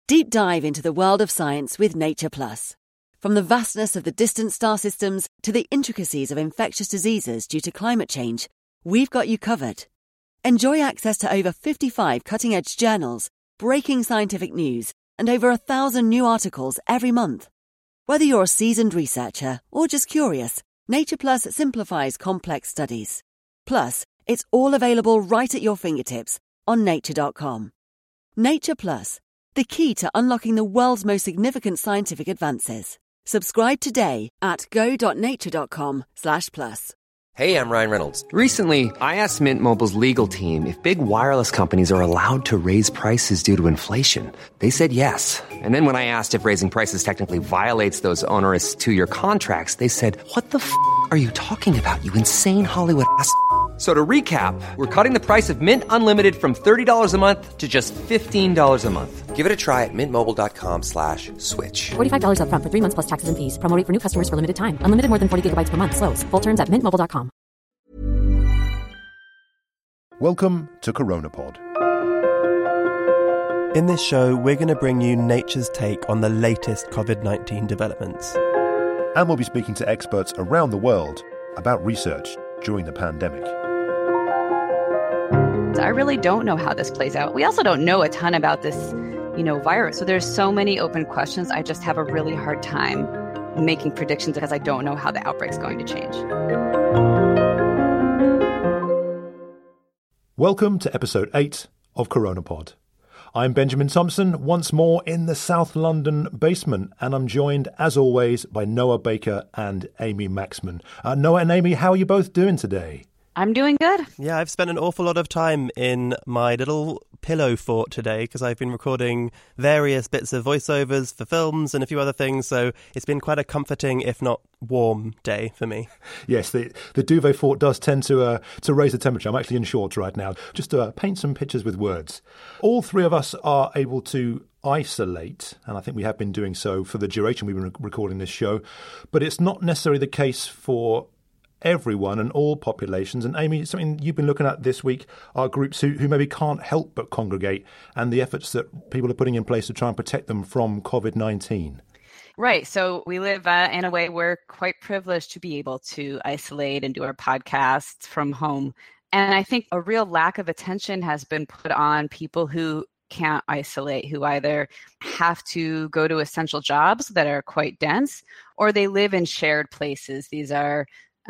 Deep dive into the world of science with Nature Plus. From the vastness of the distant star systems to the intricacies of infectious diseases due to climate change, we've got you covered. Enjoy access to over 55 cutting-edge journals, breaking scientific news, and over 1,000 new articles every month. Whether you're a seasoned researcher or just curious, Nature Plus simplifies complex studies. Plus, it's all available right at your fingertips on nature.com. Nature Plus, the key to unlocking the world's most significant scientific advances. Subscribe today at go.nature.com/plus. Hey, I'm Ryan Reynolds. Recently, I asked Mint Mobile's legal team if big wireless companies are allowed to raise prices due to inflation. They said yes. And then when I asked if raising prices technically violates those onerous two-year contracts, they said, "What the f*** are you talking about, you insane Hollywood ass?" So to recap, we're cutting the price of Mint Unlimited from $30 a month to just $15 a month. Give it a try at mintmobile.com/switch. $45 up front for 3 months plus taxes and fees. Promo rate for new customers for limited time. Unlimited more than 40 gigabytes per month. Slows full terms at mintmobile.com. Welcome to CoronaPod. In this show, we're going to bring you Nature's take on the latest COVID-19 developments. And we'll be speaking to experts around the world about research during the pandemic. I really don't know how this plays out. We also don't know a ton about this, virus. So there's so many open questions. I just have a really hard time making predictions because I don't know how the outbreak's going to change. Welcome to episode 8 of CoronaPod. I'm Benjamin Thompson, once more in the South London basement, and I'm joined, as always, by Noah Baker and Amy Maxman. Noah and Amy, how are you both doing today? I'm doing good. Yeah, I've spent an awful lot of time in my little pillow fort today because I've been recording various bits of voiceovers for films and a few other things, so it's been quite a comforting, if not warm, day for me. Yes, the duvet fort does tend to raise the temperature. I'm actually in shorts right now, just to paint some pictures with words. All three of us are able to isolate, and I think we have been doing so for the duration we've been recording this show, but it's not necessarily the case for everyone and all populations. And Amy, something you've been looking at this week are groups who maybe can't help but congregate, and the efforts that people are putting in place to try and protect them from COVID-19. Right. So we live in a way we're quite privileged to be able to isolate and do our podcasts from home. And I think a real lack of attention has been put on people who can't isolate, who either have to go to essential jobs that are quite dense, or they live in shared places. These are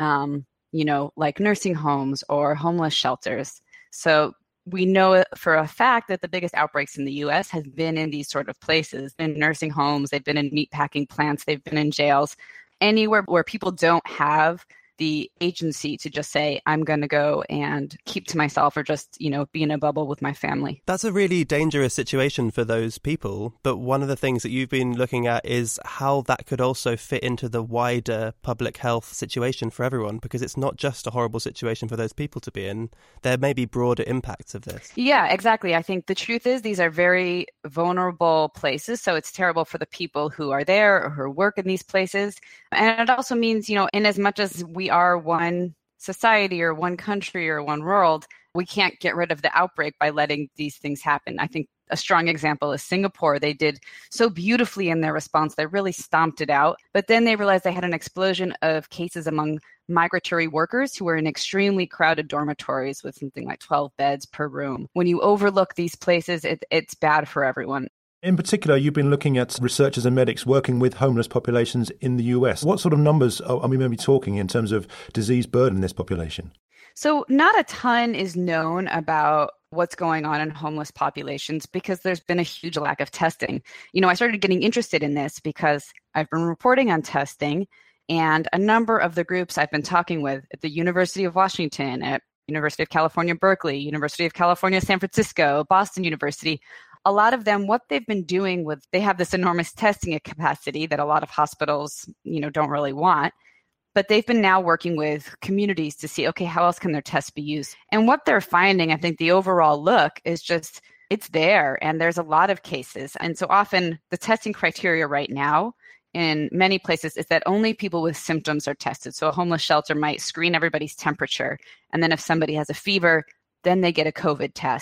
like nursing homes or homeless shelters. So we know for a fact that the biggest outbreaks in the U.S. have been in these sort of places, in nursing homes, they've been in meatpacking plants, they've been in jails, anywhere where people don't have the agency to just say, I'm going to go and keep to myself or just, be in a bubble with my family. That's a really dangerous situation for those people. But one of the things that you've been looking at is how that could also fit into the wider public health situation for everyone, because it's not just a horrible situation for those people to be in. There may be broader impacts of this. Yeah, exactly. I think the truth is these are very vulnerable places. So it's terrible for the people who are there or who work in these places. And it also means, in as much as we are one society or one country or one world, we can't get rid of the outbreak by letting these things happen. I think a strong example is Singapore. They did so beautifully in their response. They really stomped it out. But then they realized they had an explosion of cases among migratory workers who were in extremely crowded dormitories with something like 12 beds per room. When you overlook these places, it's bad for everyone. In particular, you've been looking at researchers and medics working with homeless populations in the US. What sort of numbers are we maybe talking in terms of disease burden in this population? So not a ton is known about what's going on in homeless populations because there's been a huge lack of testing. I started getting interested in this because I've been reporting on testing, and a number of the groups I've been talking with at the University of Washington, at University of California, Berkeley, University of California, San Francisco, Boston University, a lot of them, what they've been doing they have this enormous testing capacity that a lot of hospitals, don't really want. But they've been now working with communities to see, okay, how else can their tests be used? And what they're finding, I think the overall look is just, it's there and there's a lot of cases. And so often the testing criteria right now in many places is that only people with symptoms are tested. So a homeless shelter might screen everybody's temperature. And then if somebody has a fever, then they get a COVID test.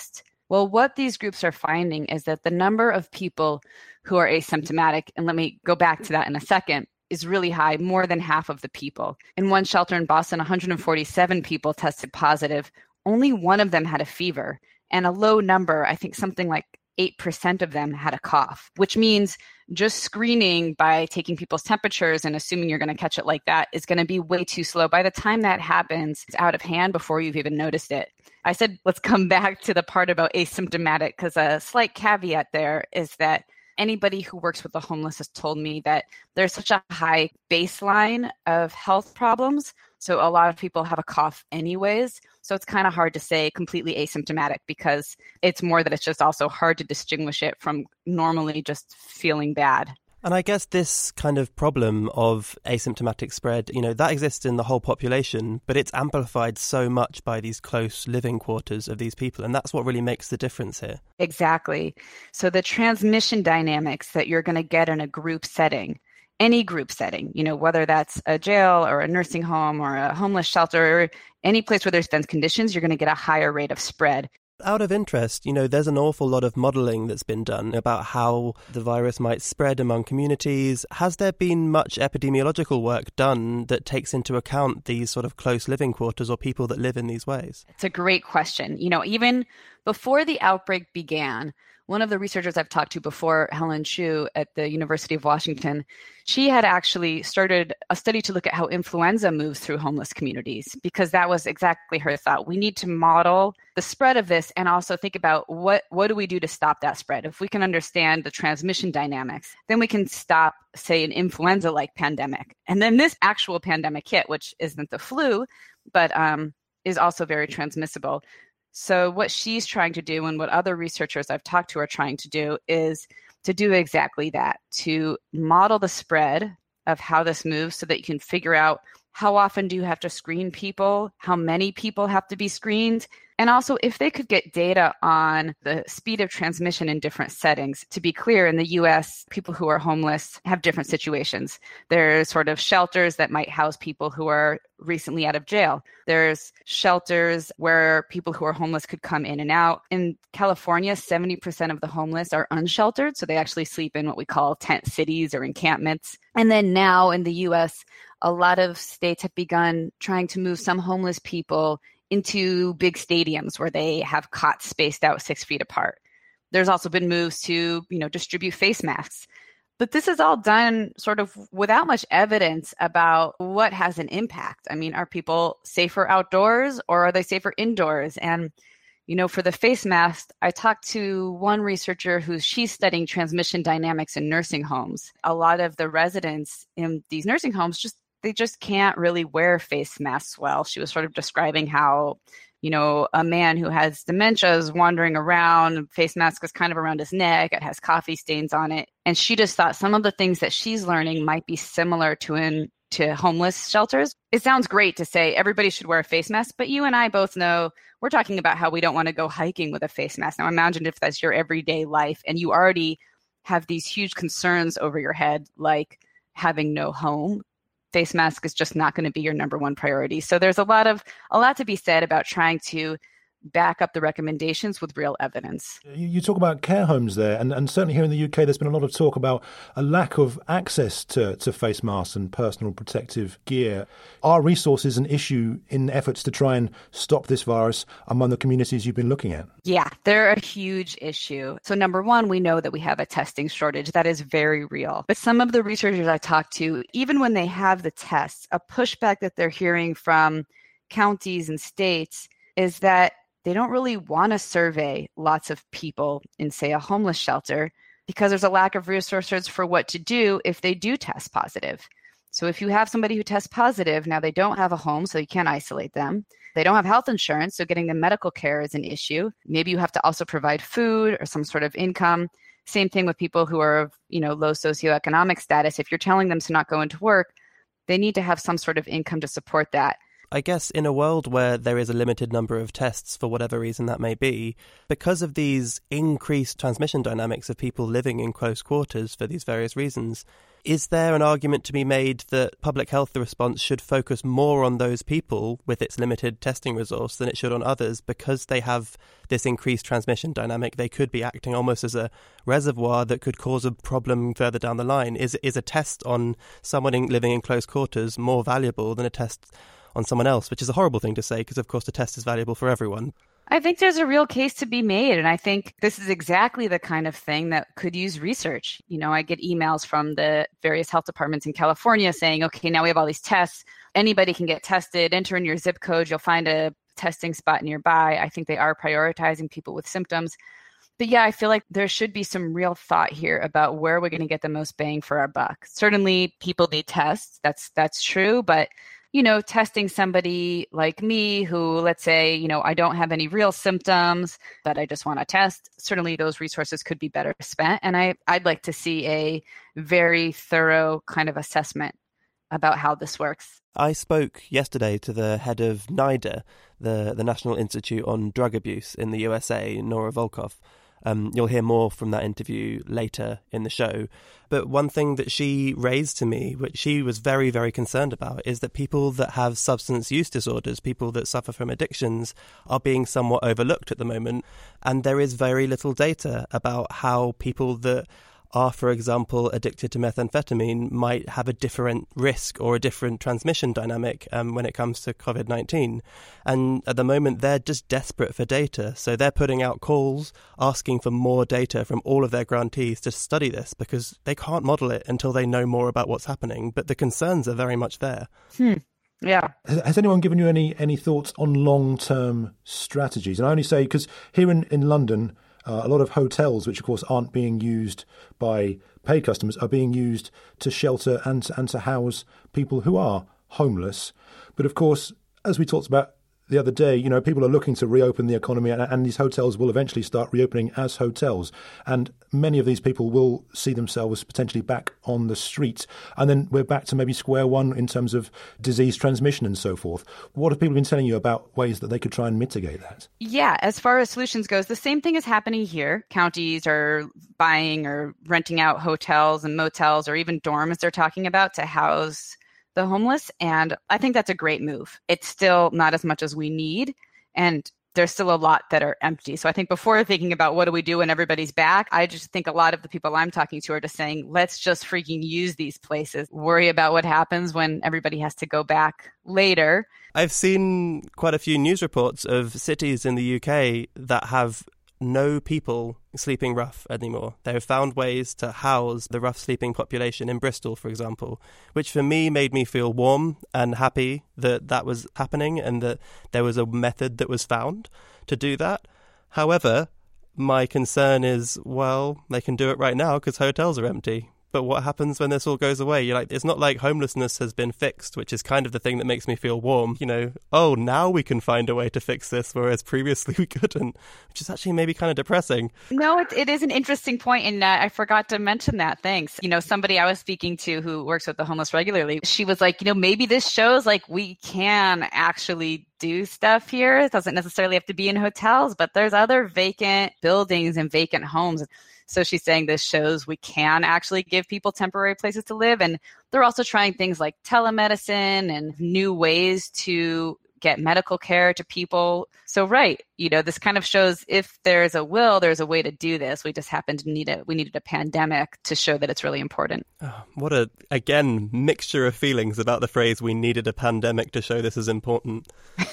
Well, what these groups are finding is that the number of people who are asymptomatic, and let me go back to that in a second, is really high, more than half of the people. In one shelter in Boston, 147 people tested positive. Only one of them had a fever, and a low number, I think something like 8% of them had a cough, which means just screening by taking people's temperatures and assuming you're going to catch it like that is going to be way too slow. By the time that happens, it's out of hand before you've even noticed it. I said, let's come back to the part about asymptomatic, because a slight caveat there is that anybody who works with the homeless has told me that there's such a high baseline of health problems. So a lot of people have a cough anyways. So it's kind of hard to say completely asymptomatic, because it's more that it's just also hard to distinguish it from normally just feeling bad. And I guess this kind of problem of asymptomatic spread, that exists in the whole population, but it's amplified so much by these close living quarters of these people. And that's what really makes the difference here. Exactly. So the transmission dynamics that you're going to get in a group setting, any group setting, whether that's a jail or a nursing home or a homeless shelter, or any place where there's dense conditions, you're going to get a higher rate of spread. Out of interest, there's an awful lot of modelling that's been done about how the virus might spread among communities. Has there been much epidemiological work done that takes into account these sort of close living quarters or people that live in these ways? It's a great question. Even before the outbreak began, one of the researchers I've talked to before, Helen Chu at the University of Washington, she had actually started a study to look at how influenza moves through homeless communities, because that was exactly her thought. We need to model the spread of this and also think about what do we do to stop that spread. If we can understand the transmission dynamics, then we can stop, say, an influenza-like pandemic. And then this actual pandemic hit, which isn't the flu, but is also very transmissible. So what she's trying to do, and what other researchers I've talked to are trying to do, is to do exactly that, to model the spread of how this moves so that you can figure out how often do you have to screen people, how many people have to be screened, and also if they could get data on the speed of transmission in different settings. To be clear, in the US, people who are homeless have different situations. There's sort of shelters that might house people who are recently out of jail. There's shelters where people who are homeless could come in and out. In California, 70% of the homeless are unsheltered, so they actually sleep in what we call tent cities or encampments. And then now in the US, a lot of states have begun trying to move some homeless people into big stadiums where they have cots spaced out 6 feet apart. There's also been moves to, distribute face masks. But this is all done sort of without much evidence about what has an impact. I mean, are people safer outdoors or are they safer indoors? And, for the face mask, I talked to one researcher she's studying transmission dynamics in nursing homes. A lot of the residents in these nursing homes they just can't really wear face masks well. She was sort of describing how, a man who has dementia is wandering around, face mask is kind of around his neck, it has coffee stains on it. And she just thought some of the things that she's learning might be similar to homeless shelters. It sounds great to say everybody should wear a face mask, but you and I both know we're talking about how we don't want to go hiking with a face mask. Now imagine if that's your everyday life and you already have these huge concerns over your head, like having no home. Face mask is just not going to be your number one priority. So there's a lot to be said about trying to back up the recommendations with real evidence. You talk about care homes there, and certainly here in the UK, there's been a lot of talk about a lack of access to face masks and personal protective gear. Are resources an issue in efforts to try and stop this virus among the communities you've been looking at? Yeah, they're a huge issue. So number one, we know that we have a testing shortage. That is very real. But some of the researchers I talked to, even when they have the tests, a pushback that they're hearing from counties and states is that they don't really want to survey lots of people in, say, a homeless shelter because there's a lack of resources for what to do if they do test positive. So if you have somebody who tests positive, now they don't have a home, so you can't isolate them. They don't have health insurance, so getting them medical care is an issue. Maybe you have to also provide food or some sort of income. Same thing with people who are of, low socioeconomic status. If you're telling them to not go into work, they need to have some sort of income to support that. I guess in a world where there is a limited number of tests, for whatever reason that may be, because of these increased transmission dynamics of people living in close quarters for these various reasons, is there an argument to be made that public health response should focus more on those people with its limited testing resource than it should on others because they have this increased transmission dynamic? They could be acting almost as a reservoir that could cause a problem further down the line. Is a test on someone living in close quarters more valuable than a test on someone else, which is a horrible thing to say because, of course, the test is valuable for everyone? I think there's a real case to be made. And I think this is exactly the kind of thing that could use research. You know, I get emails from the various health departments in California saying, okay, now we have all these tests. Anybody can get tested. Enter in your zip code. You'll find a testing spot nearby. I think they are prioritizing people with symptoms. But yeah, I feel like there should be some real thought here about where we're going to get the most bang for our buck. Certainly people need tests. That's true. But you know, testing somebody like me who, let's say, you know, I don't have any real symptoms, but I just want to test, certainly those resources could be better spent. And I'd like to see a very thorough kind of assessment about how this works. I spoke yesterday to the head of NIDA, the National Institute on Drug Abuse in the USA, Nora Volkow. You'll hear more from that interview later in the show. But one thing that she raised to me, which she was very, very concerned about, is that people that have substance use disorders, people that suffer from addictions, are being somewhat overlooked at the moment. And there is very little data about how people that are, for example, addicted to methamphetamine might have a different risk or a different transmission dynamic when it comes to COVID-19. And at the moment, they're just desperate for data. So they're putting out calls, asking for more data from all of their grantees to study this because they can't model it until they know more about what's happening. But the concerns are very much there. Yeah. Has anyone given you any thoughts on long-term strategies? And I only say because here in London, a lot of hotels, which of course aren't being used by paid customers, are being used to shelter and to house people who are homeless. But of course, as we talked about the other day, you know, people are looking to reopen the economy and these hotels will eventually start reopening as hotels. And many of these people will see themselves potentially back on the street. And then we're back to maybe square one in terms of disease transmission and so forth. What have people been telling you about ways that they could try and mitigate that? Yeah, as far as solutions goes, the same thing is happening here. Counties are buying or renting out hotels and motels or even dorms they're talking about to house the homeless. And I think that's a great move. It's still not as much as we need. And there's still a lot that are empty. So I think before thinking about what do we do when everybody's back, I just think a lot of the people I'm talking to are just saying, let's just freaking use these places. Worry about what happens when everybody has to go back later. I've seen quite a few news reports of cities in the UK that have no people sleeping rough anymore. They have found ways to house the rough sleeping population in Bristol, for example, which for me made me feel warm and happy that that was happening and that there was a method that was found to do that. However, my concern is, well, they can do it right now because hotels are empty. But what happens when this all goes away? You're like, it's not like homelessness has been fixed, which is kind of the thing that makes me feel warm. You know, oh, now we can find a way to fix this, whereas previously we couldn't, which is actually maybe kind of depressing. No, it is an interesting point, and I forgot to mention that. Thanks. You know, somebody I was speaking to who works with the homeless regularly, she was like, you know, maybe this shows like we can actually do stuff here. It doesn't necessarily have to be in hotels, but there's other vacant buildings and vacant homes. So she's saying this shows we can actually give people temporary places to live. And they're also trying things like telemedicine and new ways to get medical care to people. So, right, you know, this kind of shows if there's a will, there's a way to do this. We just happen to we needed a pandemic to show that it's really important. Oh, what a, again, mixture of feelings about the phrase, we needed a pandemic to show this is important.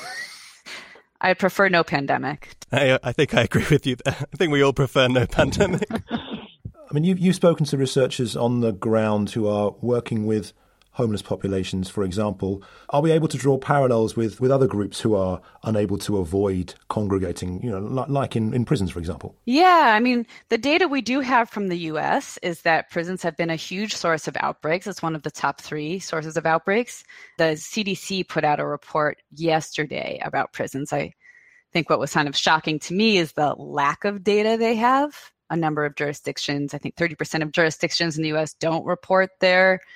I prefer no pandemic. I think I agree with you there. I think we all prefer no pandemic. I mean, you've spoken to researchers on the ground who are working with homeless populations, for example. Are we able to draw parallels with other groups who are unable to avoid congregating, you know, like in prisons, for example? Yeah, I mean, the data we do have from the U.S. is that prisons have been a huge source of outbreaks. It's one of the top 3 sources of outbreaks. The CDC put out a report yesterday about prisons. I think what was kind of shocking to me is the lack of data they have. A number of jurisdictions, I think 30% of jurisdictions in the U.S. don't report their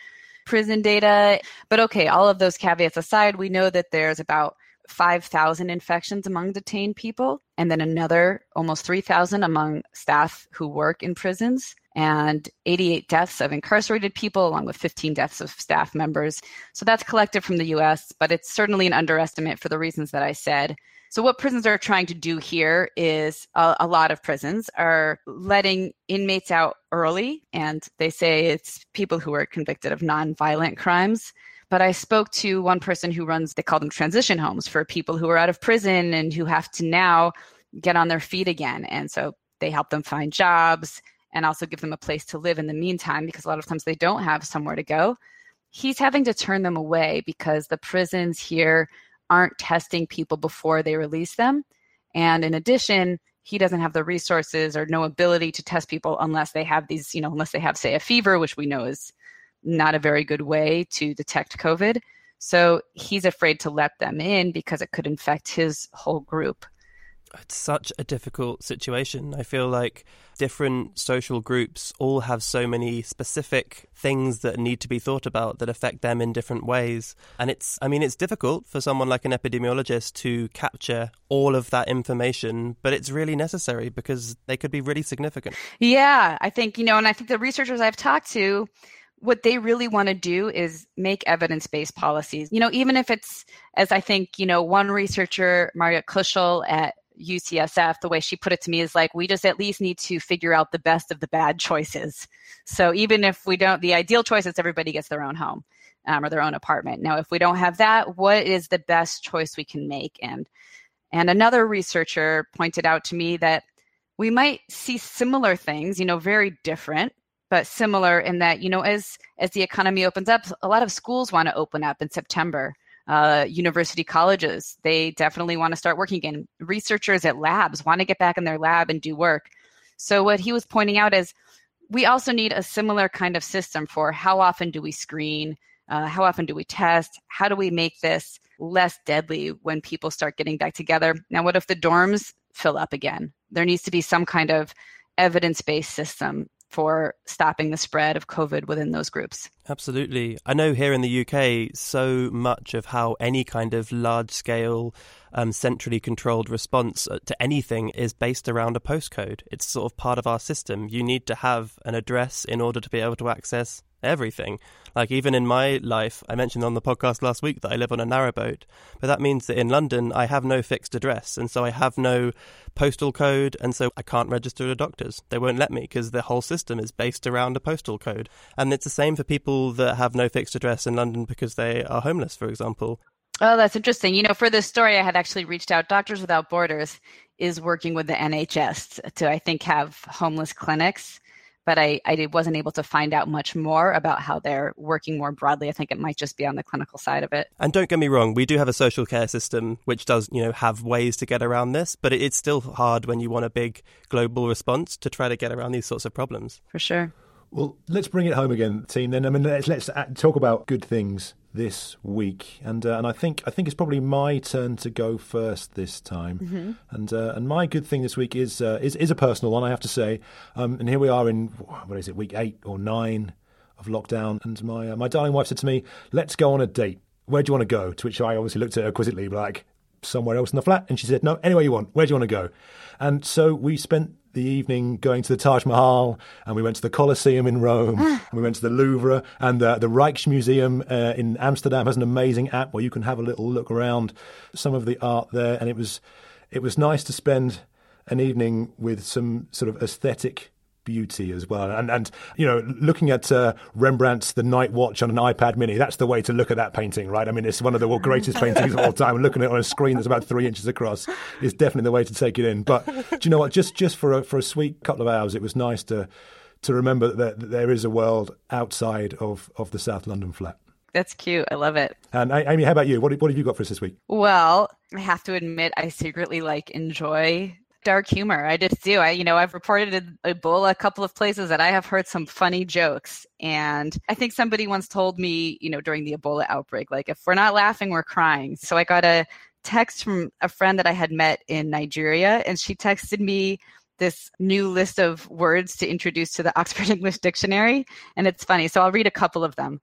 prison data. But okay, all of those caveats aside, we know that there's about 5,000 infections among detained people, and then another almost 3,000 among staff who work in prisons, and 88 deaths of incarcerated people, along with 15 deaths of staff members. So that's collected from the US, but it's certainly an underestimate for the reasons that I said. So what prisons are trying to do here is a lot of prisons are letting inmates out early, and they say it's people who are convicted of nonviolent crimes. But I spoke to one person who runs, they call them transition homes for people who are out of prison and who have to now get on their feet again. And so they help them find jobs and also give them a place to live in the meantime, because a lot of times they don't have somewhere to go. He's having to turn them away because the prisons here aren't testing people before they release them. And in addition, he doesn't have the resources or no ability to test people unless they have these, unless they have, say, a fever, which we know is not a very good way to detect COVID. So he's afraid to let them in because it could infect his whole group. It's such a difficult situation. I feel like different social groups all have so many specific things that need to be thought about that affect them in different ways. And it's difficult for someone like an epidemiologist to capture all of that information, but it's really necessary because they could be really significant. Yeah, I think, and I think the researchers I've talked to, what they really want to do is make evidence-based policies. Even if it's, as I think, one researcher, Mariette Kuschel at UCSF, the way she put it to me is like, we just at least need to figure out the best of the bad choices. So even if we don't, the ideal choice is everybody gets their own home or their own apartment. Now, if we don't have that, what is the best choice we can make? And another researcher pointed out to me that we might see similar things, very different, but similar in that, as the economy opens up, a lot of schools want to open up in September. University colleges, they definitely want to start working again. Researchers at labs want to get back in their lab and do work. So what he was pointing out is we also need a similar kind of system for how often do we screen, how often do we test, how do we make this less deadly when people start getting back together. Now, what if the dorms fill up again? There needs to be some kind of evidence-based system for stopping the spread of COVID within those groups. Absolutely. I know here in the UK, so much of how any kind of large-scale, centrally controlled response to anything is based around a postcode. It's sort of part of our system. You need to have an address in order to be able to access everything. Like even in my life, I mentioned on the podcast last week that I live on a narrowboat, but that means that in London I have no fixed address, and so I have no postal code, and so I can't register at a doctor's. They won't let me because the whole system is based around a postal code. And it's the same for people that have no fixed address in London because they are homeless, for example. Oh, that's interesting. For this story, I had actually reached out. Doctors Without Borders is working with the NHS to, I think, have homeless clinics. But I wasn't able to find out much more about how they're working more broadly. I think it might just be on the clinical side of it. And don't get me wrong, we do have a social care system which does, have ways to get around this, but it's still hard when you want a big global response to try to get around these sorts of problems. For sure. Well, let's bring it home again, team. Then let's talk about good things this week, and I think it's probably my turn to go first this time. Mm-hmm. And my good thing this week is a personal one, I have to say. And here we are in what is it, week 8 or 9 of lockdown, and my darling wife said to me, "Let's go on a date. Where do you want to go?" To which I obviously looked at her quizzically, like, somewhere else in the flat, and she said, "No, anywhere you want. Where do you want to go?" And so we spent the evening going to the Taj Mahal, and we went to the Colosseum in Rome, and we went to the Louvre, and the Rijksmuseum in Amsterdam has an amazing app where you can have a little look around some of the art there, and it was nice to spend an evening with some sort of aesthetic beauty as well. And looking at Rembrandt's The Night Watch on an iPad mini, that's the way to look at that painting, right? I mean, it's one of the greatest paintings of all time. And looking at it on a screen that's about 3 inches across is definitely the way to take it in. But do you know what? Just for a sweet couple of hours, it was nice to remember that there is a world outside of the South London flat. That's cute. I love it. And Amy, how about you? What have you got for us this week? Well, I have to admit, I secretly enjoy dark humor. I just do. I've reported Ebola a couple of places and I have heard some funny jokes. And I think somebody once told me, during the Ebola outbreak, if we're not laughing, we're crying. So I got a text from a friend that I had met in Nigeria, and she texted me this new list of words to introduce to the Oxford English Dictionary. And it's funny. So I'll read a couple of them.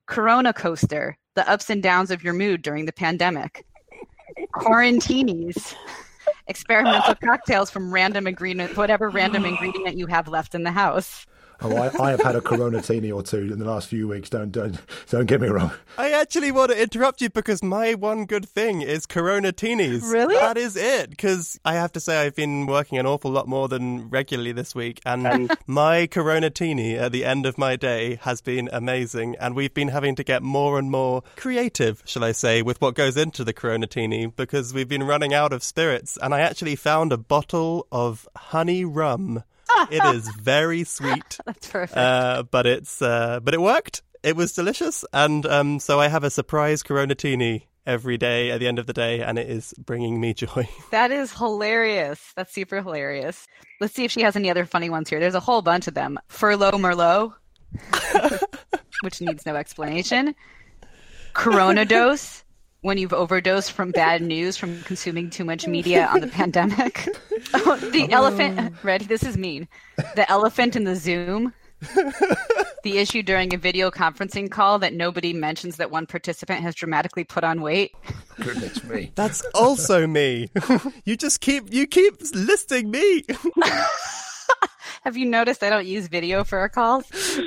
Corona Coaster, the ups and downs of your mood during the pandemic. Quarantinis, experimental cocktails from whatever random ingredient you have left in the house. Oh, I have had a Coronatini or two in the last few weeks. Don't get me wrong. I actually want to interrupt you because my one good thing is Coronatinis. Really? That is it. Because I have to say I've been working an awful lot more than regularly this week, and my Coronatini at the end of my day has been amazing. And we've been having to get more and more creative, shall I say, with what goes into the Coronatini because we've been running out of spirits. And I actually found a bottle of honey rum. It is very sweet. That's perfect. But it worked. It was delicious. And so I have a surprise Coronatini every day at the end of the day, and it is bringing me joy. That is hilarious. That's super hilarious. Let's see if she has any other funny ones here. There's a whole bunch of them. Furlough Merlot, which needs no explanation. Corona dose, when you've overdosed from bad news from consuming too much media on the pandemic. Elephant, ready? This is mean. The elephant in the Zoom. The issue during a video conferencing call that nobody mentions that one participant has dramatically put on weight. Goodness me. That's also me. You keep listing me. Have you noticed I don't use video for our calls?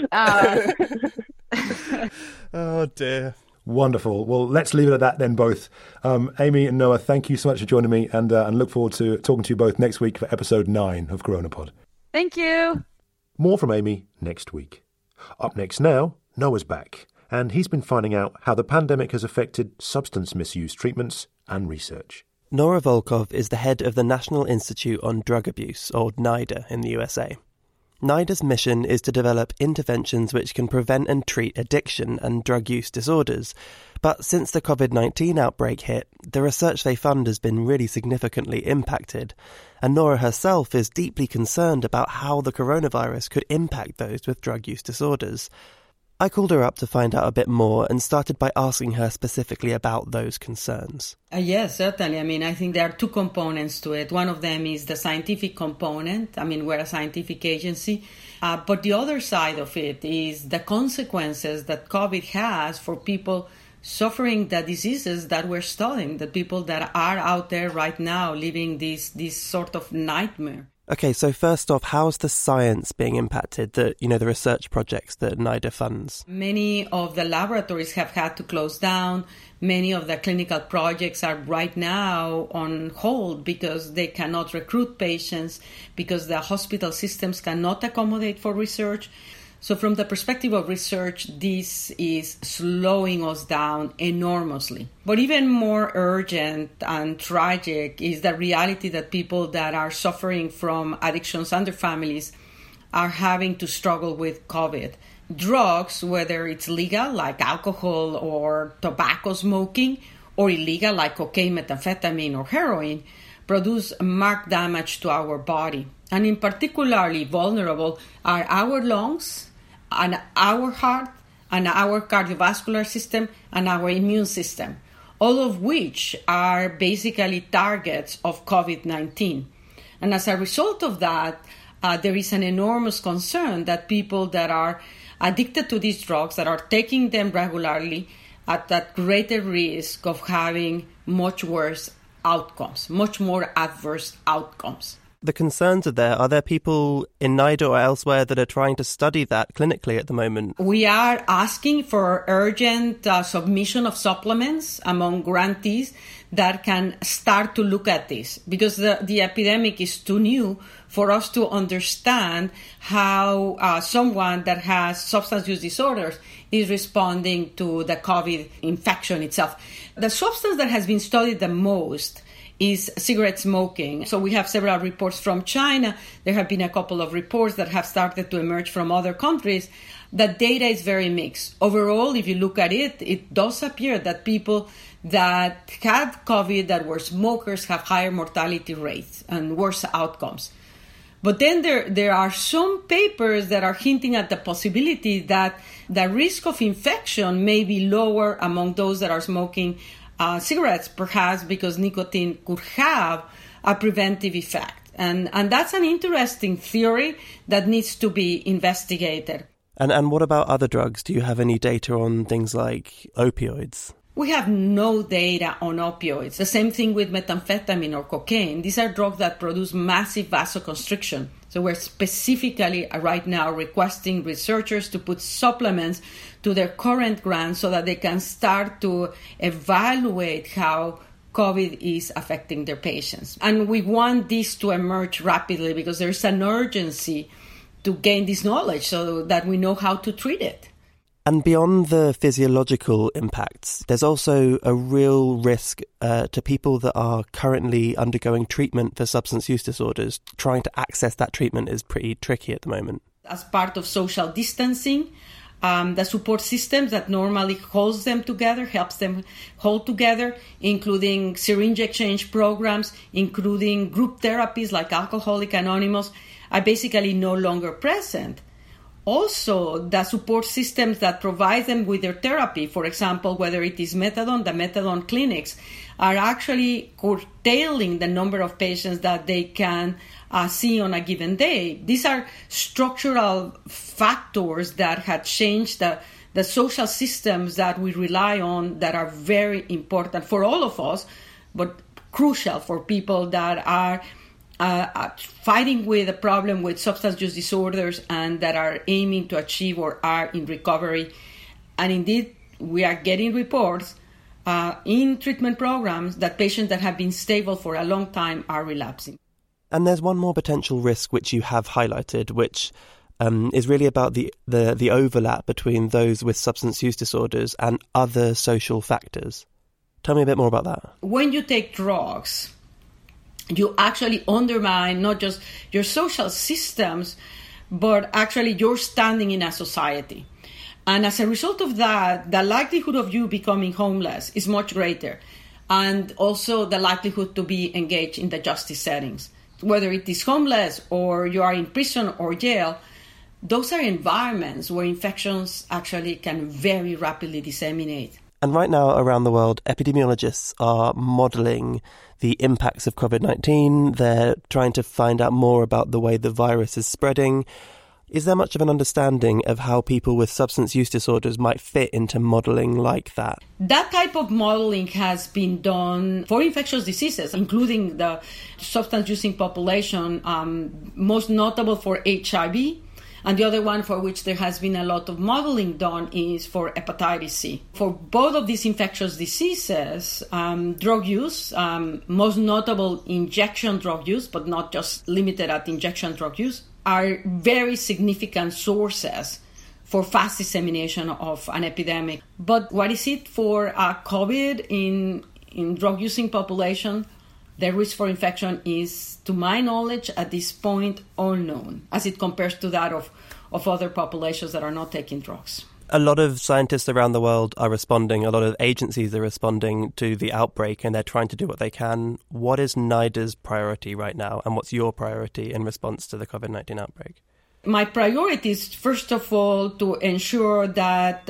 Oh dear. Wonderful. Well, let's leave it at that then, both. Amy and Noah, thank you so much for joining me, and look forward to talking to you both next week for episode 9 of CoronaPod. Thank you. More from Amy next week. Up next now, Noah's back, and he's been finding out how the pandemic has affected substance misuse treatments and research. Nora Volkov is the head of the National Institute on Drug Abuse, or NIDA, in the USA. NIDA's mission is to develop interventions which can prevent and treat addiction and drug use disorders. But since the COVID-19 outbreak hit, the research they fund has been really significantly impacted. And Nora herself is deeply concerned about how the coronavirus could impact those with drug use disorders. I called her up to find out a bit more and started by asking her specifically about those concerns. Yes, certainly. I mean, I think there are two components to it. One of them is the scientific component. I mean, we're a scientific agency. But the other side of it is the consequences that COVID has for people suffering the diseases that we're studying, the people that are out there right now living this sort of nightmare. Okay, so first off, how's the science being impacted, the research projects that NIDA funds? Many of the laboratories have had to close down. Many of the clinical projects are right now on hold because they cannot recruit patients, because the hospital systems cannot accommodate for research. So from the perspective of research, this is slowing us down enormously. But even more urgent and tragic is the reality that people that are suffering from addictions and their families are having to struggle with COVID. Drugs, whether it's legal like alcohol or tobacco smoking, or illegal like cocaine, methamphetamine, or heroin, produce marked damage to our body. And in particularly vulnerable are our lungs, and our heart, and our cardiovascular system, and our immune system, all of which are basically targets of COVID-19. And as a result of that, there is an enormous concern that people that are addicted to these drugs, that are taking them regularly, are at greater risk of having much worse outcomes, much more adverse outcomes. The concerns are there people in NIDA or elsewhere that are trying to study that clinically at the moment? We are asking for urgent submission of supplements among grantees that can start to look at this, because the epidemic is too new for us to understand how someone that has substance use disorders is responding to the COVID infection itself. The substance that has been studied the most is cigarette smoking. So we have several reports from China. There have been a couple of reports that have started to emerge from other countries. The data is very mixed. Overall, if you look at it, it does appear that people that had COVID that were smokers have higher mortality rates and worse outcomes. But then there are some papers that are hinting at the possibility that the risk of infection may be lower among those that are smoking cigarettes, perhaps because nicotine could have a preventive effect. And that's an interesting theory that needs to be investigated. And what about other drugs? Do you have any data on things like opioids? We have no data on opioids. The same thing with methamphetamine or cocaine. These are drugs that produce massive vasoconstriction. So we're specifically right now requesting researchers to put supplements to their current grants so that they can start to evaluate how COVID is affecting their patients. And we want this to emerge rapidly because there's an urgency to gain this knowledge so that we know how to treat it. And beyond the physiological impacts, there's also a real risk to people that are currently undergoing treatment for substance use disorders. Trying to access that treatment is pretty tricky at the moment. As part of social distancing, the support systems that normally holds them together, helps them hold together, including syringe exchange programs, including group therapies like Alcoholics Anonymous, are basically no longer present. Also, the support systems that provide them with their therapy, for example, whether it is methadone, the methadone clinics, are actually curtailing the number of patients that they can see on a given day. These are structural factors that have changed the social systems that we rely on that are very important for all of us, but crucial for people that are fighting with a problem with substance use disorders and that are aiming to achieve or are in recovery. And indeed, we are getting reports in treatment programs that patients that have been stable for a long time are relapsing. And there's one more potential risk which you have highlighted, which is really about the overlap between those with substance use disorders and other social factors. Tell me a bit more about that. When you take drugs, you actually undermine not just your social systems, but actually your standing in a society. And as a result of that, the likelihood of you becoming homeless is much greater. And also the likelihood to be engaged in the justice settings. Whether it is homeless or you are in prison or jail, those are environments where infections actually can very rapidly disseminate. And right now around the world, epidemiologists are modelling the impacts of COVID-19. They're trying to find out more about the way the virus is spreading. Is there much of an understanding of how people with substance use disorders might fit into modelling like that? That type of modelling has been done for infectious diseases, including the substance-using population, most notable for HIV. And the other one for which there has been a lot of modeling done is for hepatitis C. For both of these infectious diseases, drug use, most notable injection drug use, but not just limited at injection drug use, are very significant sources for fast dissemination of an epidemic. But what is it for COVID in drug-using population? The risk for infection is, to my knowledge, at this point, unknown, as it compares to that of other populations that are not taking drugs. A lot of scientists around the world are responding, a lot of agencies are responding to the outbreak, and they're trying to do what they can. What is NIDA's priority right now, and what's your priority in response to the COVID-19 outbreak? My priority is, first of all, to ensure that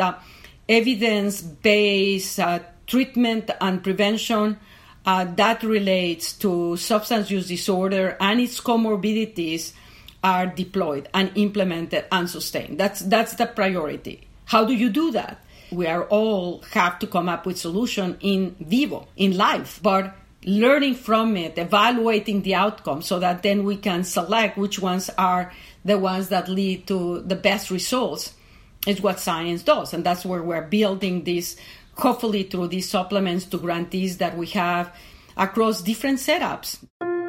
evidence-based treatment and prevention that relates to substance use disorder and its comorbidities are deployed and implemented and sustained. That's the priority. How do you do that? We are all have to come up with solution in vivo, in life, but learning from it, evaluating the outcome so that then we can select which ones are the ones that lead to the best results is what science does. And that's where we're building this, hopefully through these supplements to grantees that we have across different setups.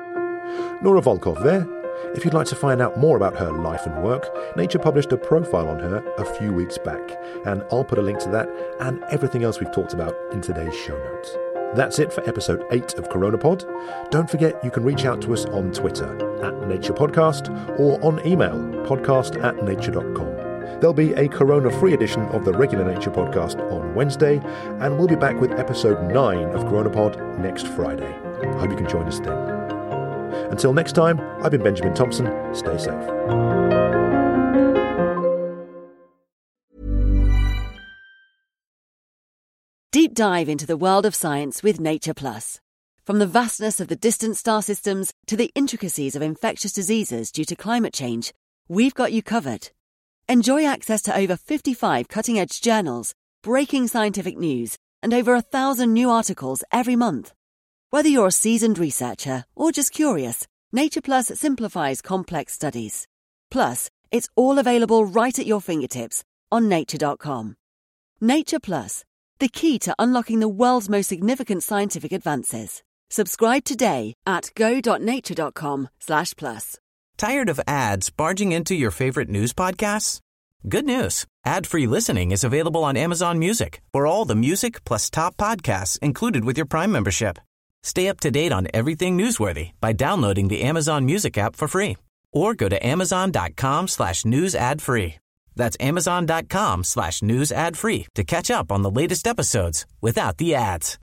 Nora Volkov there. If you'd like to find out more about her life and work, Nature published a profile on her a few weeks back, and I'll put a link to that and everything else we've talked about in today's show notes. That's it for episode 8 of CoronaPod. Don't forget you can reach out to us on Twitter @NaturePodcast or on email podcast@nature.com. There'll be a Corona-free edition of the regular Nature Podcast on Wednesday, and we'll be back with episode 9 of CoronaPod next Friday. I hope you can join us then. Until next time, I've been Benjamin Thompson. Stay safe. Deep dive into the world of science with Nature Plus. From the vastness of the distant star systems to the intricacies of infectious diseases due to climate change, we've got you covered. Enjoy access to over 55 cutting-edge journals, breaking scientific news, and over 1,000 new articles every month. Whether you're a seasoned researcher or just curious, Nature Plus simplifies complex studies. Plus, it's all available right at your fingertips on nature.com. Nature Plus, the key to unlocking the world's most significant scientific advances. Subscribe today at go.nature.com/plus. Tired of ads barging into your favorite news podcasts? Good news. Ad-free listening is available on Amazon Music for all the music plus top podcasts included with your Prime membership. Stay up to date on everything newsworthy by downloading the Amazon Music app for free or go to amazon.com/news ad free. That's amazon.com/news ad free to catch up on the latest episodes without the ads.